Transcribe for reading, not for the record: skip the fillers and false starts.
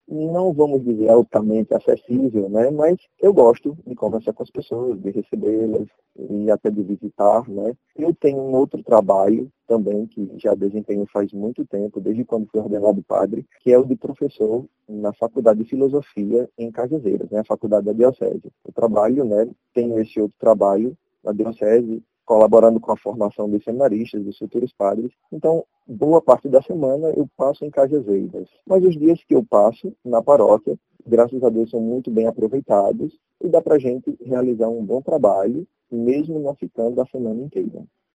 não vamos dizer altamente acessível, né? Mas eu gosto de conversar com as pessoas, de recebê-las e até de visitar, né? Eu tenho um outro trabalho também que já desempenho faz muito tempo, desde quando fui ordenado padre, que é o de professor na Faculdade de Filosofia em Cajazeiras, né? A faculdade da Diocese. Eu trabalho, né? Tenho esse outro trabalho na Diocese, colaborando com a formação dos seminaristas, dos futuros padres. Então, boa parte da semana eu passo em Cajazeiras. Mas os dias que eu passo na paróquia, graças a Deus, são muito bem aproveitados e dá para a gente realizar um bom trabalho, mesmo não ficando a semana inteira.